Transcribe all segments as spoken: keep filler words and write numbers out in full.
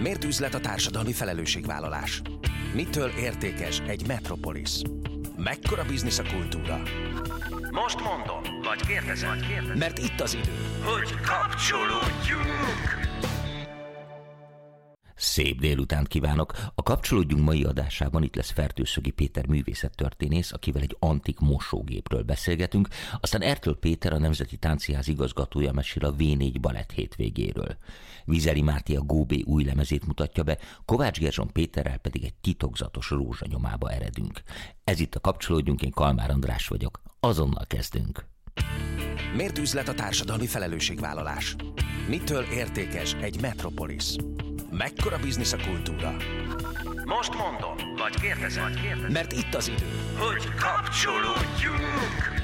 Miért üzlet a társadalmi felelősségvállalás? Mitől értékes egy metropolis? Mekkora biznisz a kultúra? Most mondom, vagy kérdezem, vagy kérdezem. Mert itt az idő, hogy kapcsolódjunk! Szép délutánt kívánok! A Kapcsolódjunk mai adásában itt lesz Fertőszögi Péter művészettörténész, akivel egy antik mosógépről beszélgetünk, aztán Ertl Péter, a Nemzeti Tánciház igazgatója mesél a vé négy balett hétvégéről. Vizeli Máté a Góbé új lemezét mutatja be, Kovács Gerzson Péterrel pedig egy titokzatos rózsanyomába eredünk. Ez itt a Kapcsolódjunk, én Kalmár András vagyok. Azonnal kezdünk! Miért üzlet a társadalmi felelősségvállalás? Mitől értékes egy metropolis? Mekkora biznisz a kultúra? Most mondom, vagy kérdezem, vagy kérdezem. Mert itt az idő, hogy kapcsolódjunk!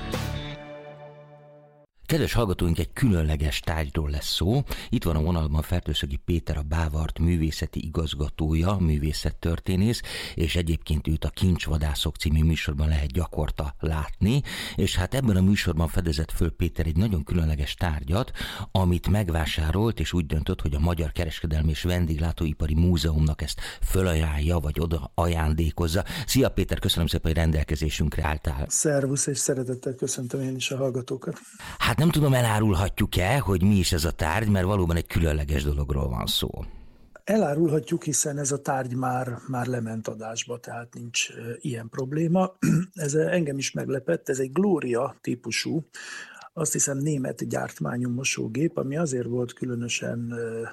Kedves hallgatóink, egy különleges tárgyról lesz szó. Itt van a vonalban Fertőszögi Péter, a Bávart művészeti igazgatója, művészettörténész, és egyébként őt a Kincsvadászok című műsorban lehet gyakorta látni, és hát ebben a műsorban fedezett föl Péter egy nagyon különleges tárgyat, amit megvásárolt, és úgy döntött, hogy a Magyar Kereskedelmi és Vendéglátóipari Múzeumnak ezt fölajánlja, vagy oda ajándékozza. Szia Péter, köszönöm szépen, hogy rendelkezésünkre álltál. Szervusz, és szeretettel köszöntöm én is a hallgatókat. Hát nem tudom, elárulhatjuk-e, hogy mi is ez a tárgy, mert valóban egy különleges dologról van szó. Elárulhatjuk, hiszen ez a tárgy már, már lement adásba, tehát nincs ilyen probléma. Ez engem is meglepett, ez egy Gloria típusú, azt hiszem német gyártmányú mosógép, ami azért volt különösen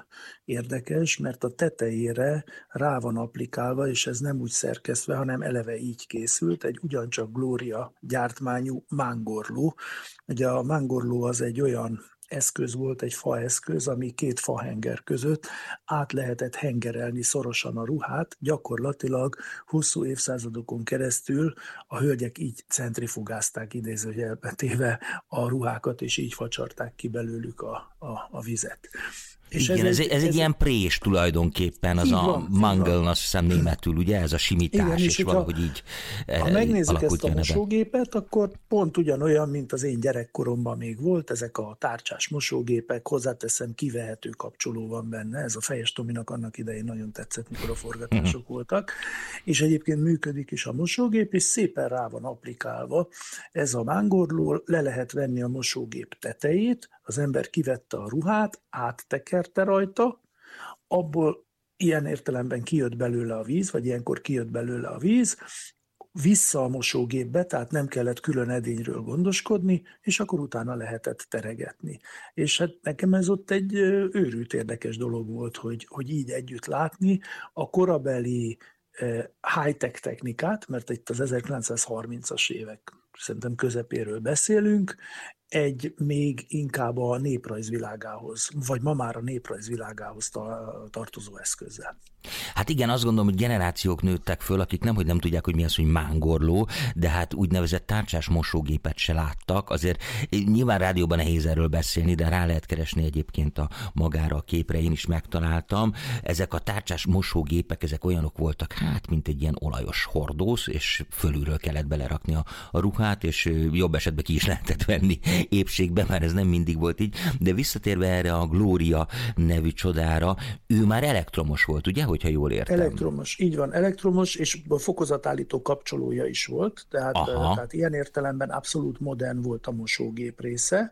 érdekes, mert a tetejére rá van applikálva, és ez nem úgy szerkesztve, hanem eleve így készült, egy ugyancsak Gloria gyártmányú mángorló. Ugye a mángorló az egy olyan eszköz volt, egy faeszköz, ami két fahenger között át lehetett hengerelni szorosan a ruhát, gyakorlatilag hosszú évszázadokon keresztül a hölgyek így centrifugázták, idézőjelbe téve a ruhákat, és így facsarták ki belőlük a, a, a vizet. És igen, ez, ez, egy, ez egy ilyen prés tulajdonképpen, az van, a mangeln, azt hiszem németül, ugye, ez a simítás, igen, és, és valahogy így ha megnézzük ezt a mosógépet, akkor pont ugyanolyan, mint az én gyerekkoromban még volt, ezek a tárcsás mosógépek, hozzáteszem, kivehető kapcsoló van benne, ez a Fejes Tominak annak idején nagyon tetszett, mikor a forgatások uh-huh. voltak, és egyébként működik is a mosógép, és szépen rá van applikálva ez a mángorló, le lehet venni a mosógép tetejét, az ember kivette a ruhát, áttekerte rajta, abból ilyen értelemben kijött belőle a víz, vagy ilyenkor kijött belőle a víz, vissza a mosógépbe, tehát nem kellett külön edényről gondoskodni, és akkor utána lehetett teregetni. És hát nekem ez ott egy őrült érdekes dolog volt, hogy, hogy így együtt látni a korabeli high-tech technikát, mert itt az ezerkilencszázharmincas évek szerintem közepéről beszélünk, egy még inkább a néprajzvilágához, vagy ma már a néprajzvilágához tartozó eszközzel. Hát igen, azt gondolom, hogy generációk nőttek föl, akik nemhogy nem tudják, hogy mi az, hogy mángorló, de hát úgynevezett tárcsás mosógépet se láttak. Azért nyilván rádióban nehéz erről beszélni, de rá lehet keresni egyébként a magára a képre, én is megtaláltam. Ezek a tárcsás mosógépek, ezek olyanok voltak, hát mint egy ilyen olajos hordósz, és fölülről kellett belerakni a, a ruhát, és jobb esetben ki is lehetett venni épségbe, már ez nem mindig volt így, de visszatérve erre a Gloria nevű csodára, ő már elektromos volt, ugye, hogyha jól értem? Elektromos, így van, elektromos, és fokozatállító kapcsolója is volt, tehát, tehát ilyen értelemben abszolút modern volt a mosógép része,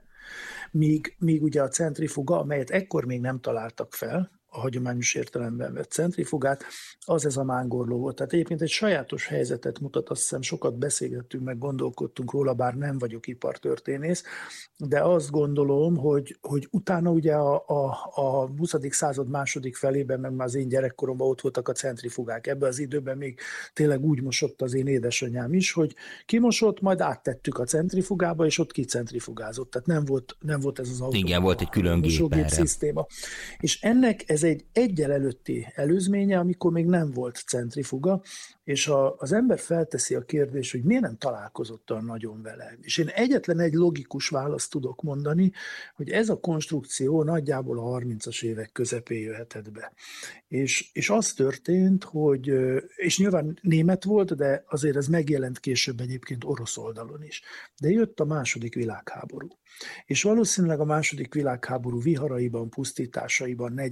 míg, míg ugye a centrifuga, amelyet ekkor még nem találtak fel, a hagyományos értelemben vett centrifugát, az ez a mángorló volt. Tehát egyébként egy sajátos helyzetet mutat, azt hiszem sokat beszélgettünk, meg gondolkodtunk róla, bár nem vagyok ipartörténész, de azt gondolom, hogy, hogy utána ugye a, a, a huszadik század második felében, meg már az én gyerekkoromban ott voltak a centrifugák. Ebben az időben még tényleg úgy mosott az én édesanyám is, hogy kimosott, majd áttettük a centrifugába, és ott kicentrifugázott. Tehát nem volt, nem volt ez az autó. Igen, volt egy külön gép szisztéma. És ennek ez egy egyel előtti előzménye, amikor még nem volt centrifuga, és a, az ember felteszi a kérdést, hogy miért nem találkozott olyan nagyon vele. És én egyetlen egy logikus választ tudok mondani, hogy ez a konstrukció nagyjából a harmincas évek közepén jöhetett be. És, és az történt, hogy, és nyilván német volt, de azért ez megjelent később egyébként orosz oldalon is. De jött a második világháború. És valószínűleg a második világháború viharaiban, pusztításaiban, negyvenes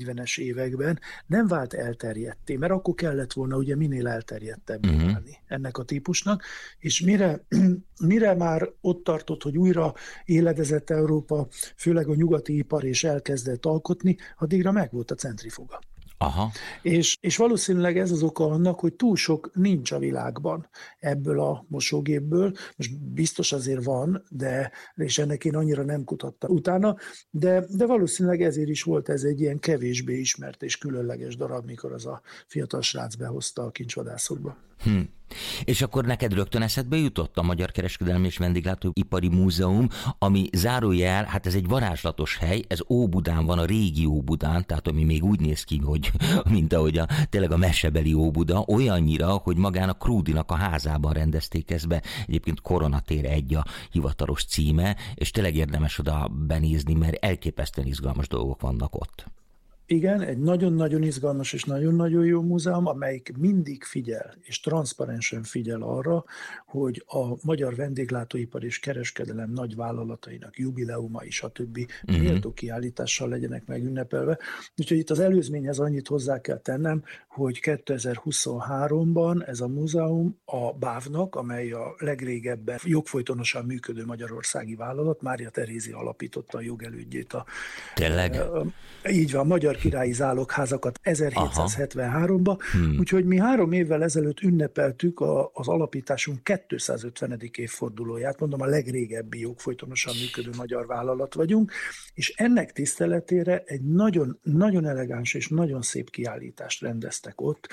években nem vált elterjedté, mert akkor kellett volna ugye minél elterjedtebb uh-huh. válni ennek a típusnak, és mire, mire már ott tartott, hogy újra éledezett Európa, főleg a nyugati ipar, és elkezdett alkotni, addigra megvolt a centrifuga. Aha. És, és valószínűleg ez az oka annak, hogy túl sok nincs a világban ebből a mosógépből. Most biztos azért van, de és ennek én annyira nem kutattam utána, de, de valószínűleg ezért is volt ez egy ilyen kevésbé ismert és különleges darab, mikor az a fiatal srác behozta a kincsvadászokba. Hm. És akkor neked rögtön eszedbe jutott a Magyar Kereskedelmi és Vendéglátóipari Múzeum, ami zárójel, hát ez egy varázslatos hely, ez Óbudán van, a régi Óbudán, tehát ami még úgy néz ki, hogy mint ahogy a, tényleg a mesebeli Óbuda, olyannyira, hogy magán a Krúdinak a házában rendezték ezt be. Egyébként Koronatér egy a hivatalos címe, és tényleg érdemes oda benézni, mert elképesztően izgalmas dolgok vannak ott. Igen, egy nagyon-nagyon izgalmas és nagyon-nagyon jó múzeum, amelyik mindig figyel, és transzparensen figyel arra, hogy a magyar vendéglátóipar és kereskedelem nagy vállalatainak jubileumai, stb. Uh-huh. méltó kiállítással legyenek megünnepelve. Úgyhogy itt az előzményhez annyit hozzá kell tennem, hogy kétezer-huszonháromban ez a múzeum a bávnak, amely a legrégebben jogfolytonosan működő magyarországi vállalat, Mária Terézia alapította a jogelődjét. A, Tényleg? A, így van, Magyar Királyi Zálogházakat ezerhétszázhetvenháromban, hmm. úgyhogy mi három évvel ezelőtt ünnepeltük a, az alapításunk kétszázötvenedik évfordulóját, mondom, a legrégebbi jogfolytonosan működő magyar vállalat vagyunk, és ennek tiszteletére egy nagyon, nagyon elegáns és nagyon szép kiállítást rendeztek ott,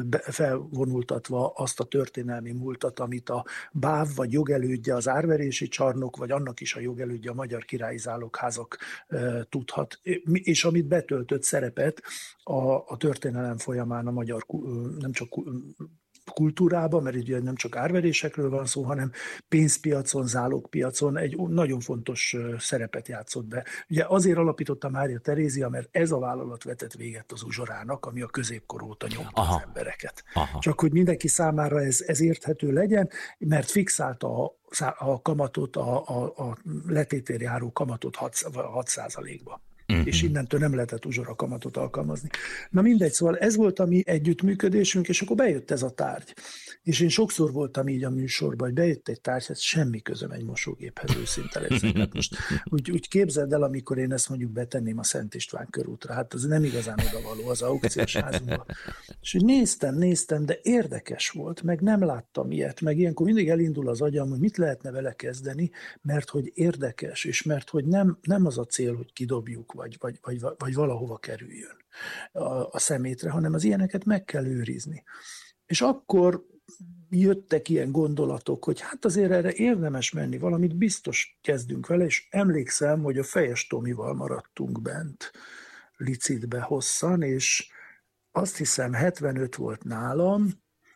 felvonultatva azt a történelmi múltat, amit a báv vagy jogelődje, az árverési csarnok, vagy annak is a jogelődje, a Magyar Királyi Zálogházak e, tudhat, és amit betöltött szerepet a, a történelem folyamán a magyar, nem csak kultúrában, mert ugye nem csak árverésekről van szó, hanem pénzpiacon, zálogpiacon egy nagyon fontos szerepet játszott be. Ugye azért alapította Mária Terézia, mert ez a vállalat vetett véget az uzsorának, ami a középkor óta nyomta Aha. az embereket. Aha. Csak hogy mindenki számára ez, ez érthető legyen, mert fixálta a, a kamatot, a, a, a letétér járó kamatot hat százalékba. Uh-huh. És innentől nem lehetett uzsora kamatot alkalmazni. Na mindegy, szóval ez volt a mi együttműködésünk, és akkor bejött ez a tárgy. És én sokszor voltam így a műsorban, hogy bejött egy tárgy, hát semmi közöm egy mosógéphez, őszinte leszek. Hát most úgy, úgy képzeld el, amikor én ezt mondjuk betenném a Szent István körútra, hát az nem igazán odavaló az aukciós házunkban. És úgy néztem, néztem, de érdekes volt, meg nem láttam ilyet, meg ilyenkor mindig elindul az agyam, hogy mit lehetne vele kezdeni, mert hogy érdekes, és mert hogy nem, nem az a cél, hogy kidobjuk, Vagy, vagy, vagy, vagy valahova kerüljön a, a szemétre, hanem az ilyeneket meg kell őrizni. És akkor jöttek ilyen gondolatok, hogy hát azért erre érdemes menni, valamit biztos kezdünk vele, és emlékszem, hogy a Fejes Tomival maradtunk bent licitbe hosszan, és azt hiszem hetvenöt volt nálam,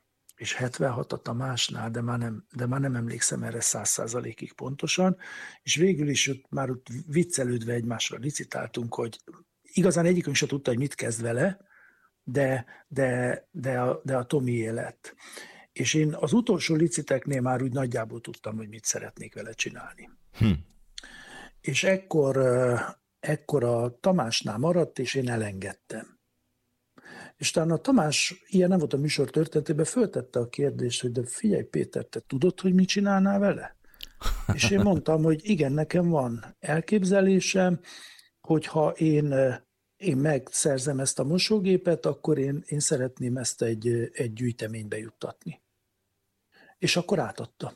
és hetvenhat a Tamásnál, de már nem, de már nem emlékszem erre száz százalékig pontosan, és végül is ott már ott viccelődve egymásra licitáltunk, hogy igazán egyikünk se tudta, hogy mit kezd vele, de, de, de, a, de a Tomié lett. És én az utolsó liciteknél már úgy nagyjából tudtam, hogy mit szeretnék vele csinálni. Hm. És ekkor, ekkor a Tamásnál maradt, és én elengedtem. És talán a Tamás, ilyen nem volt a műsor történetében, föltette a kérdést, hogy de figyelj Péter, te tudod, hogy mit csinálnál vele? És én mondtam, hogy igen, nekem van elképzelésem, hogyha én, én megszerzem ezt a mosógépet, akkor én, én szeretném ezt egy, egy gyűjteménybe juttatni. És akkor átadta.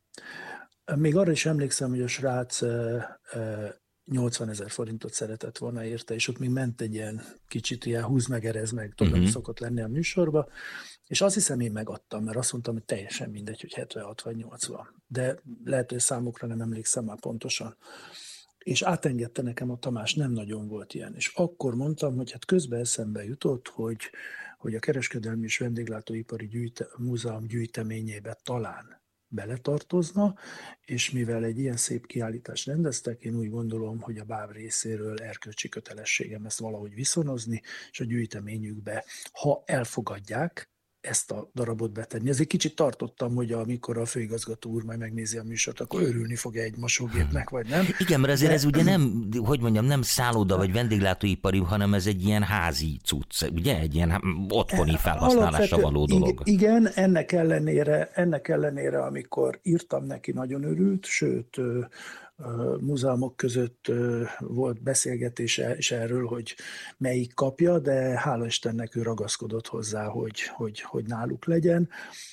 Még arra is emlékszem, hogy a srác nyolcvanezer forintot szeretett volna érte, és ott még ment egy ilyen kicsit ilyen húz meg, erez meg, tudom, uh-huh. szokott lenni a műsorba, és azt hiszem én megadtam, mert azt mondtam, hogy teljesen mindegy, hogy hetvenhat vagy nyolcvan. De lehet, hogy számokra nem emlékszem már pontosan. És átengedte nekem a Tamás, nem nagyon volt ilyen. És akkor mondtam, hogy hát közben eszembe jutott, hogy, hogy a Kereskedelmi és Vendéglátóipari gyűjte, Múzeum gyűjteményébe talán beletartozna, és mivel egy ilyen szép kiállítást rendeztek, én úgy gondolom, hogy a báv részéről erkölcsi kötelességem ezt valahogy viszonozni, és a gyűjteményükbe, ha elfogadják ezt a darabot betenni. Ezért kicsit tartottam, hogy amikor a főigazgató úr majd megnézi a műsort, akkor örülni fog egy mosógépnek, vagy nem. Igen, mert azért De... ez ugye nem, hogy mondjam, nem szálloda vagy vendéglátóipari, hanem ez egy ilyen házi cucc, ugye? Egy ilyen otthoni felhasználásra való dolog. Igen, ennek ellenére, ennek ellenére, amikor írtam neki, nagyon örült, sőt, múzeumok között volt beszélgetése is erről, hogy melyik kapja, de hála Istennek ő ragaszkodott hozzá, hogy, hogy, hogy náluk legyen.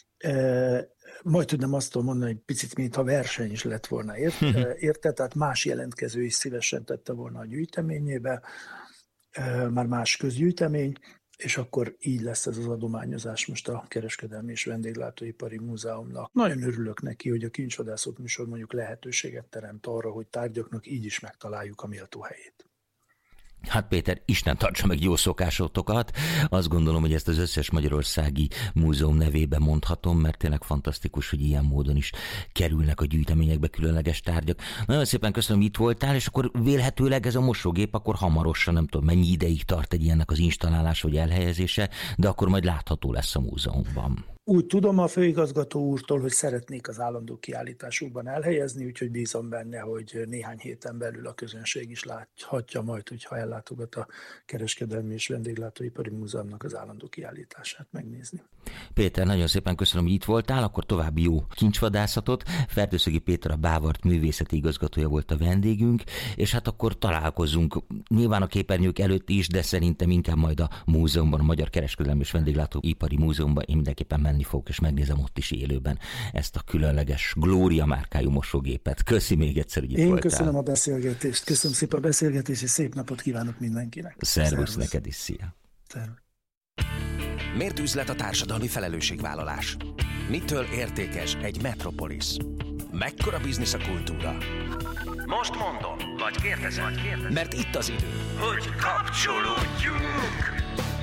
Majd tudnám azt mondani, hogy picit, mintha verseny is lett volna érte, érte, tehát más jelentkező is szívesen tette volna a gyűjteményébe, már más közgyűjtemény, és akkor így lesz ez az adományozás most a Kereskedelmi és Vendéglátóipari Múzeumnak. Nagyon örülök neki, hogy a Kincsvadászok műsor mondjuk lehetőséget teremt arra, hogy tárgyaknak így is megtaláljuk a méltó helyét. Hát Péter, Isten tartsa meg jó szokásotokat. Azt gondolom, hogy ezt az összes magyarországi múzeum nevében mondhatom, mert tényleg fantasztikus, hogy ilyen módon is kerülnek a gyűjteményekbe különleges tárgyak. Nagyon szépen köszönöm, itt voltál, és akkor vélhetőleg ez a mosógép akkor hamarosan, nem tudom mennyi ideig tart egy ilyennek az installálása vagy elhelyezése, de akkor majd látható lesz a múzeumban. Úgy tudom a főigazgató úrtól, hogy szeretnék az állandó kiállításukban elhelyezni, úgyhogy bízom benne, hogy néhány héten belül a közönség is láthatja majd, hogyha ellátogat a Kereskedelmi és Vendéglátóipari Múzeumnak az állandó kiállítását megnézni. Péter, nagyon szépen köszönöm, hogy itt voltál, akkor további jó kincsvadászatot. Fertőszögi Péter, a Bávart művészeti igazgatója volt a vendégünk, és hát akkor találkozunk nyilván a képernyők előtt is, de szerintem inkább majd a múzeumban, a Magyar Kereskedelmi és Vendéglátóipari Múzeumban. Én mindenképpen menni fogok, és megnézem ott is élőben ezt a különleges Glória márkájú mosógépet. Köszi még egyszer, hogy itt Én voltál. köszönöm a beszélgetést, köszönöm szépen a beszélgetést, és szép napot kívánok mindenkinek. Szervusz neked is, szia. Szervusz. Miért üzlet a társadalmi felelősségvállalás? Mitől értékes egy metropolis? Mekkora biznisz a kultúra? Most mondom, vagy kérdezem, vagy kérdezem. Mert itt az idő, hogy kapcsolódjunk!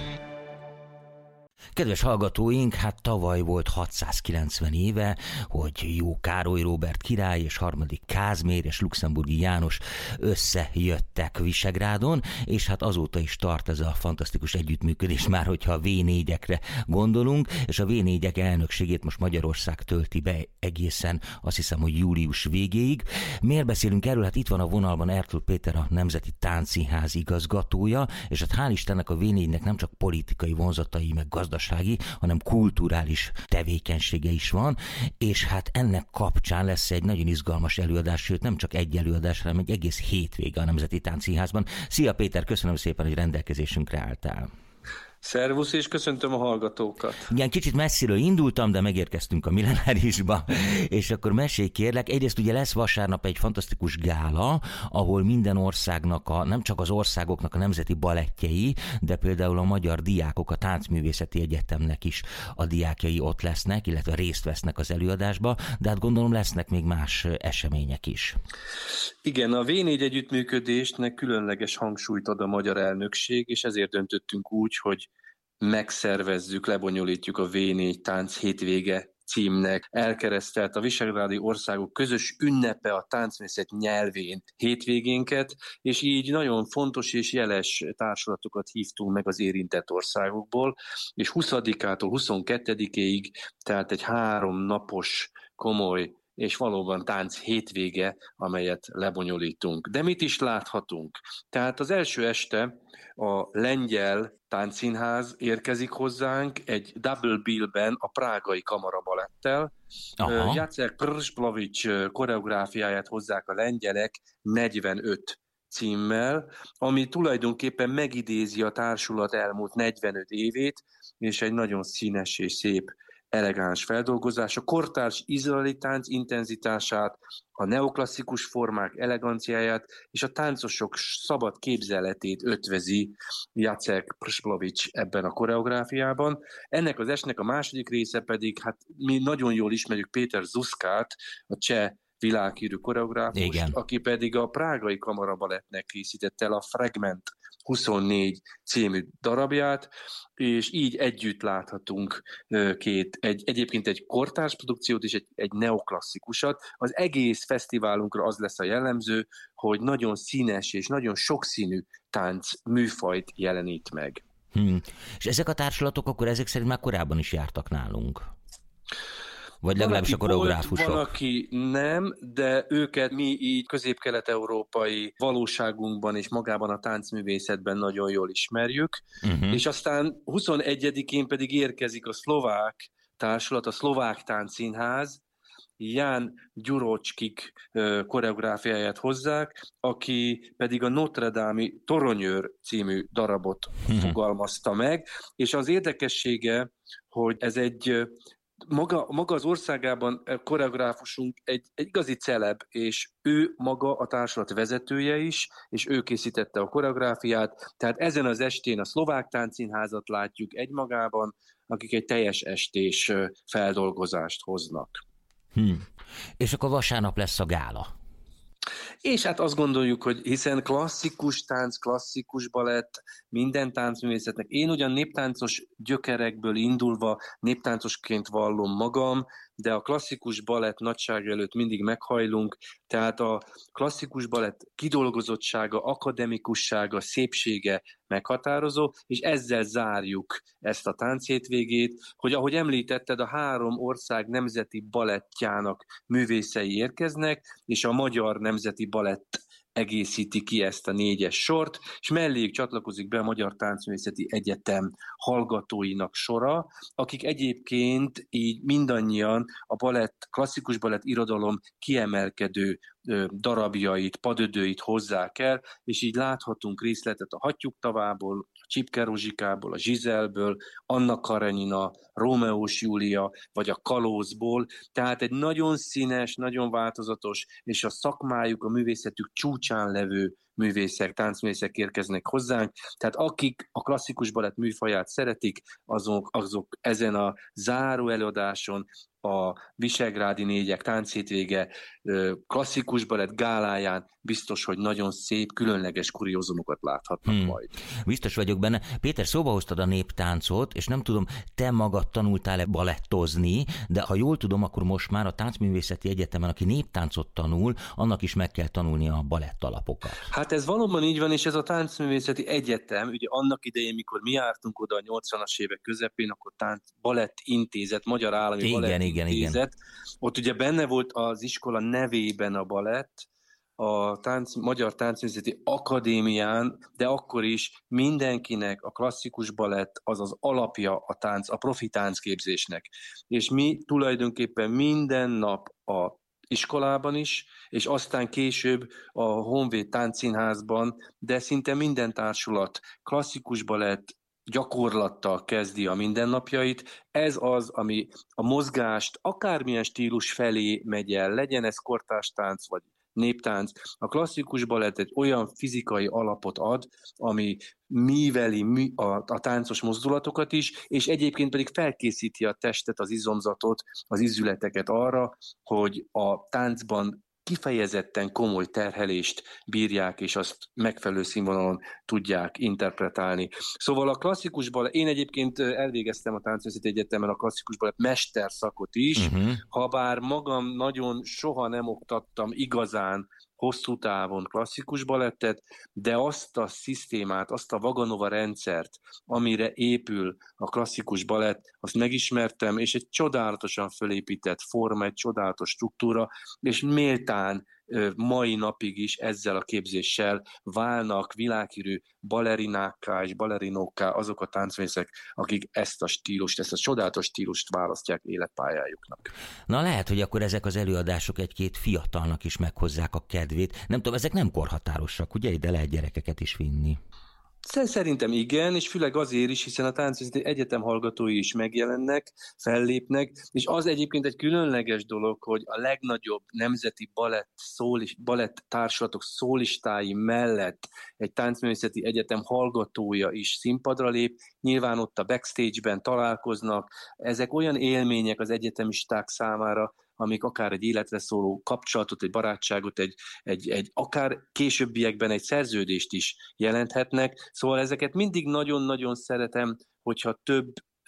Kedves hallgatóink, hát tavaly volt hatszázkilencven éve, hogy Jó Károly Róbert király és harmadik Kázmér és Luxemburgi János összejöttek Visegrádon, és hát azóta is tart ez a fantasztikus együttműködés, már hogyha a vé négyekre gondolunk, és a vé négyek elnökségét most Magyarország tölti be egészen, azt hiszem, hogy július végéig. Miért beszélünk erről? Hát itt van a vonalban Ertl Péter, a Nemzeti Táncszínház igazgatója, és hát hál' Istennek a vé négynek nem csak politikai vonzatai, meg gazdasági, hanem kulturális tevékenysége is van, és hát ennek kapcsán lesz egy nagyon izgalmas előadás, sőt nem csak egy előadás, hanem egy egész hétvége a Nemzeti Táncszínházban. Szia Péter, köszönöm szépen, hogy rendelkezésünkre álltál. Szervusz, és köszöntöm a hallgatókat. Igen, kicsit messziről indultam, de megérkeztünk a Millenárisba, és akkor mesélj kérlek. Egyrészt ugye lesz vasárnap egy fantasztikus gála, ahol minden országnak, a, nem csak az országoknak a nemzeti balettjei, de például a magyar diákok, a Táncművészeti Egyetemnek is a diákjai ott lesznek, illetve részt vesznek az előadásba, de hát gondolom lesznek még más események is. Igen, a vé négy együttműködésnek különleges hangsúlyt ad a magyar elnökség, és ezért döntöttünk úgy, hogy megszervezzük, lebonyolítjuk a vé négy tánc hétvége címnek elkeresztelt a visegrádi országok közös ünnepe a táncművészet nyelvén hétvégénket, és így nagyon fontos és jeles társulatokat hívtunk meg az érintett országokból, és huszadikától huszonkettedikéig, tehát egy három napos komoly és valóban tánc hétvége, amelyet lebonyolítunk. De mit is láthatunk? Tehát az első este a lengyel táncszínház érkezik hozzánk egy double billben a prágai kamarabalettel. Jacek Prsplovics koreográfiáját hozzák a lengyelek negyvenöt címmel, ami tulajdonképpen megidézi a társulat elmúlt negyvenöt évét, és egy nagyon színes és szép elegáns feldolgozás, a kortárs izraeli tánc intenzitását, a neoklasszikus formák eleganciáját és a táncosok szabad képzeletét ötvezi Jacek Prsplovics ebben a koreográfiában. Ennek az estnek a második része pedig, hát mi nagyon jól ismerjük Péter Zuskát, a cseh világhírű koreográfust, igen, aki pedig a prágai kamarabalettnek készítette el a Fragment huszonnégy című darabját, és így együtt láthatunk két, egy, egyébként egy kortárs produkciót és egy, egy neoklasszikusat. Az egész fesztiválunkra az lesz a jellemző, hogy nagyon színes és nagyon sokszínű tánc műfajt jelenít meg. Hmm. És ezek a társulatok akkor ezek szerint már korábban is jártak nálunk? Vagy legalábbis a koreográfusok? Van, aki nem, de őket mi így közép-kelet-európai valóságunkban és magában a táncművészetben nagyon jól ismerjük. Uh-huh. És aztán huszonegyedikén pedig érkezik a szlovák társulat, a Szlovák Táncszínház, Ján Gyurocskik koreográfiáját hozzák, aki pedig a Notre Dame-i Toronyőr című darabot uh-huh. fogalmazta meg, és az érdekessége, hogy ez egy Maga, maga az országában koreográfusunk egy, egy igazi celeb, és ő maga a társulat vezetője is, és ő készítette a koreográfiát, tehát ezen az estén a Szlovák Táncszínházat látjuk egymagában, akik egy teljes estés feldolgozást hoznak. Hmm. És akkor vasárnap lesz a gála. És hát azt gondoljuk, hogy hiszen klasszikus tánc, klasszikus balett, minden táncművészetnek. Én ugyan néptáncos gyökerekből indulva néptáncosként vallom magam, de a klasszikus balett nagysága előtt mindig meghajlunk, tehát a klasszikus balett kidolgozottsága, akademikussága, szépsége meghatározó, és ezzel zárjuk ezt a tánchétvégét, hogy ahogy említetted, a három ország nemzeti balettjának művészei érkeznek, és a Magyar Nemzeti Balett egészíti ki ezt a négyes sort, és melléjük csatlakozik be a Magyar Táncművészeti Egyetem hallgatóinak sora, akik egyébként így mindannyian a balett, klasszikus balett irodalom kiemelkedő darabjait, padödőit hozzák el, és így láthatunk részletet a Hattyúk tavából, a Csipke Rozsikából, a Zsizelből, Anna Karenina, Rómeós Júlia, vagy a Kalózból, tehát egy nagyon színes, nagyon változatos, és a szakmájuk, a művészetük csúcsán levő művészek, táncművészek érkeznek hozzánk, tehát akik a klasszikus balett műfaját szeretik, azok, azok ezen a záró előadáson a Visegrádi Négyek tánchétvége klasszikus balett gáláján biztos, hogy nagyon szép, különleges kuriózumokat láthatnak hmm. majd. Biztos vagyok benne. Péter, szóba hoztad a néptáncot, és nem tudom, te magad tanultál-e balettozni, de ha jól tudom, akkor most már a Táncművészeti Egyetemen, aki néptáncot tanul, annak is meg kell tanulnia a balett alapokat. Hát ez valóban így van, és ez a Táncművészeti Egyetem, ugye annak idején, mikor mi jártunk oda a nyolcvanas évek közepén, akkor tánc, balett intézet, Magyar Állami igen, Balett igen, Intézet. Igen. Ott ugye benne volt az iskola nevében a balett, a tánc, Magyar Táncművészeti Akadémián, de akkor is mindenkinek a klasszikus balett az az alapja a tánc, a profi táncképzésnek. És mi tulajdonképpen minden nap a iskolában is, és aztán később a Honvéd Táncszínházban, de szinte minden társulat klasszikus balett gyakorlattal kezdi a mindennapjait. Ez az, ami a mozgást akármilyen stílus felé megy el, legyen ez kortárs-tánc vagy néptánc. A klasszikus balett egy olyan fizikai alapot ad, ami míveli a, a táncos mozdulatokat is, és egyébként pedig felkészíti a testet, az izomzatot, az izületeket arra, hogy a táncban kifejezetten komoly terhelést bírják, és azt megfelelő színvonalon tudják interpretálni. Szóval a klasszikus balett, én egyébként elvégeztem a Táncművészeti Egyetemen a klasszikus balett mesterszakot is, uh-huh. habár magam nagyon soha nem oktattam igazán hosszú távon klasszikus balettet, de azt a szisztémát, azt a Vaganova rendszert, amire épül a klasszikus balett, azt megismertem, és egy csodálatosan fölépített forma, egy csodálatos struktúra, és méltán mai napig is ezzel a képzéssel válnak világhírű balerinákká és balerinókká azok a táncművészek, akik ezt a stílust, ezt a csodálatos stílust választják életpályájuknak. Na lehet, hogy akkor ezek az előadások egy-két fiatalnak is meghozzák a kedvét. Nem tudom, ezek nem korhatárosak, ugye? Ide lehet gyerekeket is vinni. Szerintem igen, és főleg azért is, hiszen a Táncművészeti Egyetem hallgatói is megjelennek, fellépnek, és az egyébként egy különleges dolog, hogy a legnagyobb nemzeti balett, szólis, balett társulatok szólistái mellett egy Táncművészeti Egyetem hallgatója is színpadra lép, nyilván ott a backstage-ben találkoznak, ezek olyan élmények az egyetemisták számára, amik akár egy életre szóló kapcsolatot, egy barátságot, egy, egy, egy akár későbbiekben egy szerződést is jelenthetnek. Szóval ezeket mindig nagyon-nagyon szeretem, hogyha több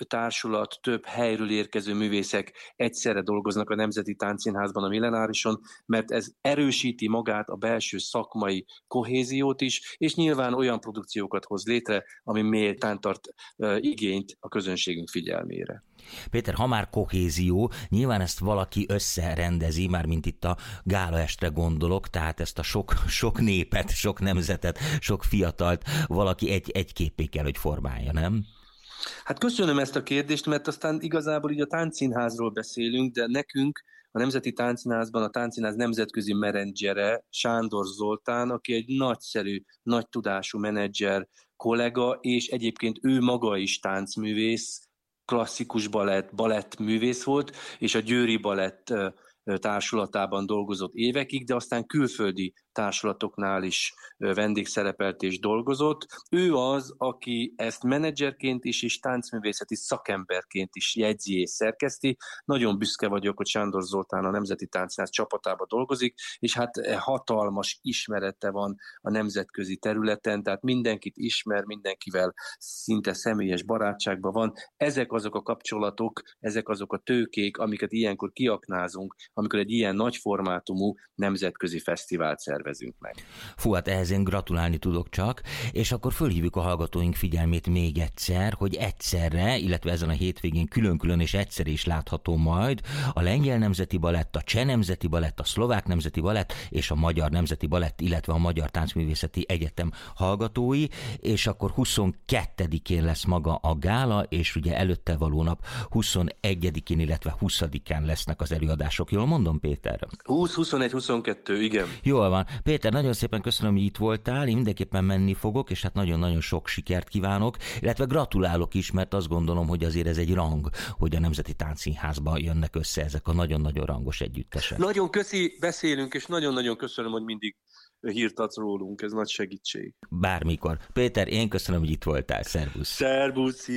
társulat, több helyről érkező művészek egyszerre dolgoznak a Nemzeti Táncszínházban, a Millenárison, mert ez erősíti magát a belső szakmai kohéziót is, és nyilván olyan produkciókat hoz létre, ami méltán tart uh, igényt a közönségünk figyelmére. Péter, ha már kohézió, nyilván ezt valaki összerendezi, már mint itt a gálaestre gondolok, tehát ezt a sok, sok népet, sok nemzetet, sok fiatalt valaki egy, egy képé kell, hogy formálja, nem? Hát köszönöm ezt a kérdést, mert aztán igazából így a táncszínházról beszélünk, de nekünk a Nemzeti Táncszínházban a Táncszínház nemzetközi menedzsere Sándor Zoltán, aki egy nagyszerű, nagy tudású menedzser, kollega, és egyébként ő maga is táncművész, klasszikus balett, balettművész volt, és a Győri Balett társulatában dolgozott évekig, de aztán külföldi társulatoknál is vendégszerepelt és dolgozott. Ő az, aki ezt menedzserként is, és táncművészeti szakemberként is jegyzi és szerkeszti. Nagyon büszke vagyok, hogy Sándor Zoltán a Nemzeti Táncszínház csapatában dolgozik, és hát hatalmas ismerete van a nemzetközi területen, tehát mindenkit ismer, mindenkivel szinte személyes barátságban van. Ezek azok a kapcsolatok, ezek azok a tőkék, amiket ilyenkor kiaknázunk, amikor egy ilyen nagyformátumú nemzetközi fesztivált szervezünk meg. Fú, hát ehhez én gratulálni tudok csak, és akkor fölhívjuk a hallgatóink figyelmét még egyszer, hogy egyszerre, illetve ezen a hétvégén külön-külön és egyszer is látható majd a Lengyel Nemzeti Balett, a Cseh Nemzeti Balett, a Szlovák Nemzeti Balett és a Magyar Nemzeti Balett, illetve a Magyar Táncművészeti Egyetem hallgatói, és akkor huszonkettedikén lesz maga a gála, és ugye előtte való nap huszonegyedikén, illetve huszadikán lesznek az előadások. Jól mondom, Péter? húsz, huszonegy, huszonkettő, igen. Jól van. Péter, nagyon szépen köszönöm, hogy itt voltál, én mindenképpen menni fogok, és hát nagyon-nagyon sok sikert kívánok, illetve gratulálok is, mert azt gondolom, hogy azért ez egy rang, hogy a Nemzeti Táncszínházban jönnek össze ezek a nagyon-nagyon rangos együttesek. Nagyon köszi, beszélünk, és nagyon-nagyon köszönöm, hogy mindig hírt adsz rólunk, ez nagy segítség. Bármikor. Péter, én köszönöm, hogy itt voltál. Szervusz. Szervusz.